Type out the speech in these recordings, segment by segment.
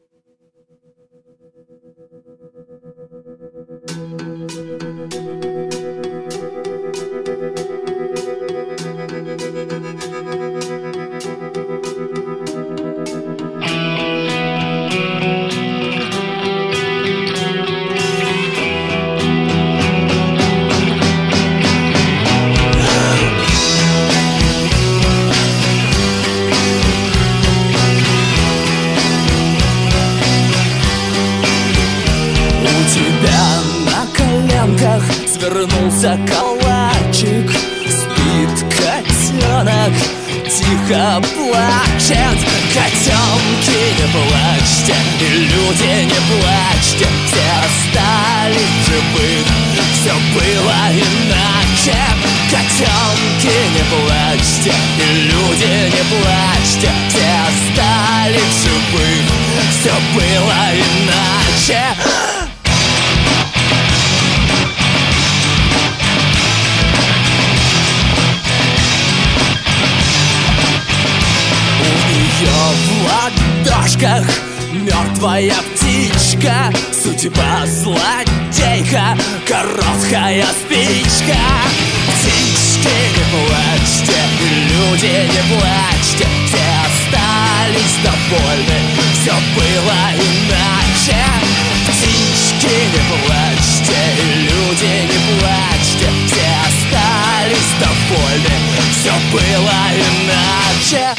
Свернулся калачик, спит котенок, тихо плачет. Котенки, не плачьте, и люди, не плачьте, все остались живых, все было иначе. Котенки, не плачьте, и люди, не плачьте, все остались живых, все было иначе. В ладошках мертвая птичка, судьба злодейка, короткая спичка. Птички, не плачьте, люди, не плачьте, все остались довольны, все было иначе. Птички, не плачьте, люди, не плачьте, все остались довольны, все было иначе.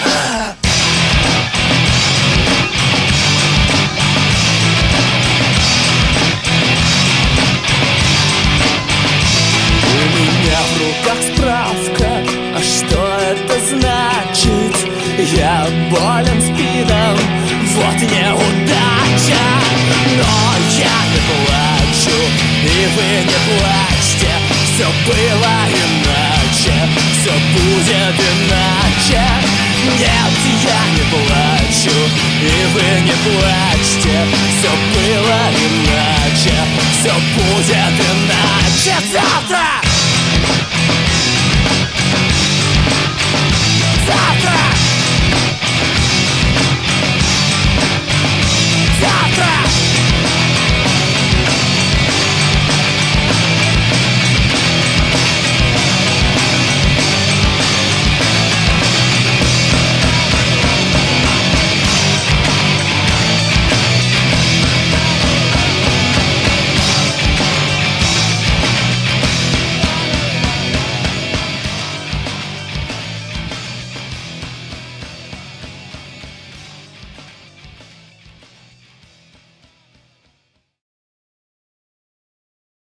В руках справка, а что это значит? Я болен спидом, вот неудача. Но я не плачу, и вы не плачьте, все было иначе, все будет иначе. Нет, я не плачу, и вы не плачьте, все было иначе, все будет иначе завтра.